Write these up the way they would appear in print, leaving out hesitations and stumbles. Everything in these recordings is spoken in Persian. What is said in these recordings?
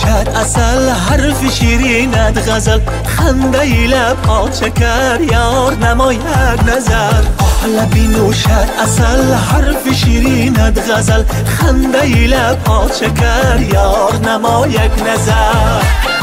نوشد اصل حرف شیرینت غزل خنده لب‌ها شکر یار نماید نظر لبی نوشد اصل حرف شیرینت غزل خنده لب‌ها شکر یار نماید نظر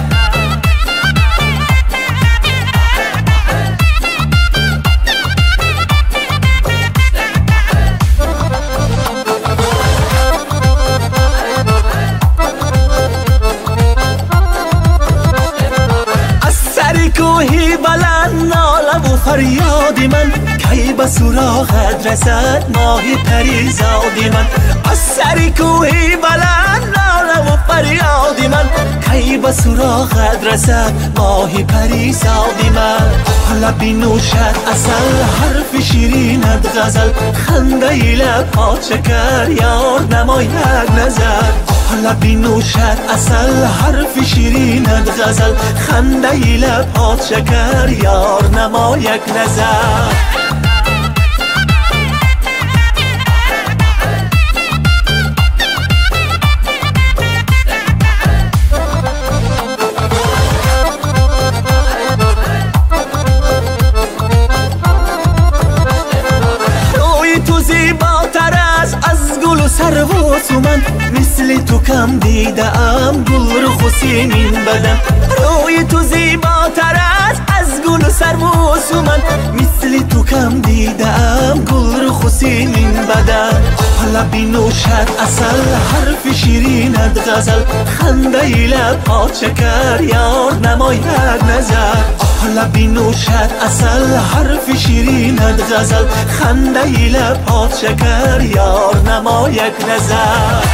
کوهی بلند ناله و فریاد من کی به سراغت رسد ماهی پریزاد من از سر کوهی بلند ناله و فریاد من کی به سراغت رسد ماهی پریزاد من لبی نوشد اصل حرف شیرینت غزل خنده لب‌ها شکر یار نماید نظر لبی نوشد اصل حرف شیرینت غزل خنده لب‌ها شکر یار نماید نظر سر و سومن مثل تو کم دیده ام گل رو حسینین بدن روی تو زیباتر است از گل سر و سومن مثل تو کم دیده ام گل رو حسینین بدن لبی نوشد اصل حرف شیرینت غزل خنده لب‌ها شکر یار نماید نظر لبی نوشد اصل حرف شیرینت غزل خنده لب‌ها شکر یار نماید نظر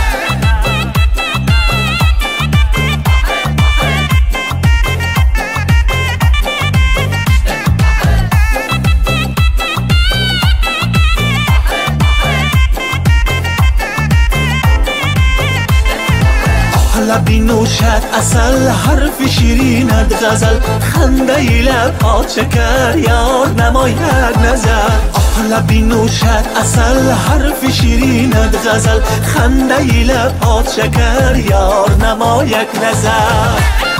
لبی نوشد اصل حرف شیرینت غزل خنده لب‌ها شکر یار نماید نظر لبی نوشد اصل حرف شیرینت غزل خنده لب‌ها شکر یار نماید نظر